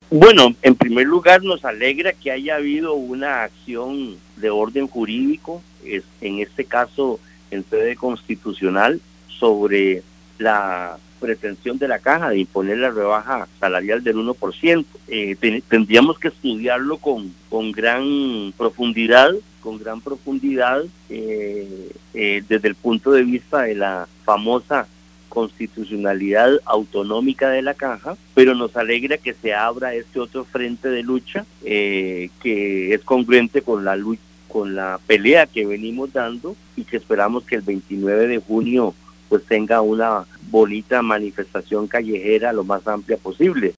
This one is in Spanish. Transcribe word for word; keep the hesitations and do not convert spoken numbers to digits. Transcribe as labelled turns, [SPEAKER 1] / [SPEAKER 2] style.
[SPEAKER 1] Bueno, en primer lugar nos alegra que haya habido una acción de orden jurídico, es, en este caso en sede constitucional, sobre la pretensión de la caja de imponer la rebaja salarial del uno por ciento. Eh, ten, tendríamos que estudiarlo con, con gran profundidad, con gran profundidad eh, eh, desde el punto de vista de la famosa constitucionalidad autonómica de la caja, pero nos alegra que se abra este otro frente de lucha eh, que es congruente con la lucha, con la pelea que venimos dando y que esperamos que el veintinueve de junio pues tenga una bonita manifestación callejera lo más amplia posible.